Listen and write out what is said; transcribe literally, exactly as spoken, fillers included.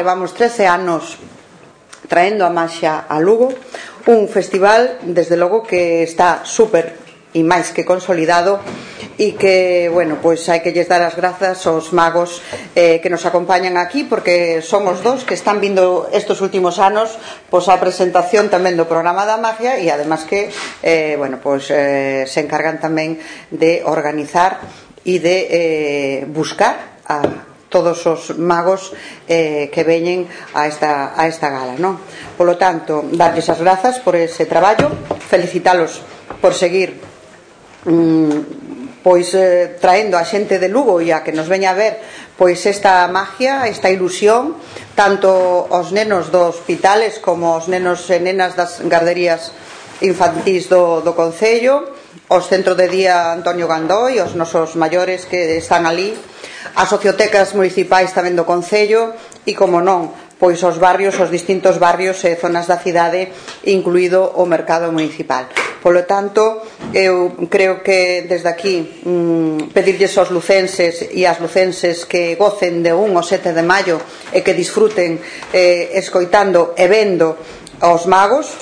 Levamos trece anos traendo a maxia a Lugo, un festival, desde logo, que está super e máis que consolidado e que, bueno, pois hai que lles dar as grazas aos magos eh, que nos acompañan aquí, porque son os dos que están vindo estes últimos anos pois a presentación tamén do programa da magia e además que eh, bueno, pois eh, se encargan tamén de organizar e de eh, buscar a todos os magos eh, que veñen a esta, a esta gala, non? Polo tanto, darlles as grazas por ese traballo, felicitalos por seguir mm, pois eh, traendo a xente de Lugo e a que nos veña a ver pois esta magia, esta ilusión, tanto os nenos dos hospitales como os nenos e nenas das garderías infantís do, do Concello, os centros de día Antonio Gandoi, os nosos maiores que están ali, as sociotecas municipais tamén do Concello e, como non, pois os barrios, os distintos barrios e zonas da cidade, incluído o mercado municipal. Polo tanto, eu creo que desde aquí mmm, pedirlles aos lucenses e ás lucenses que gocen de un ao sete de maio e que disfruten eh, escoitando e vendo aos magos,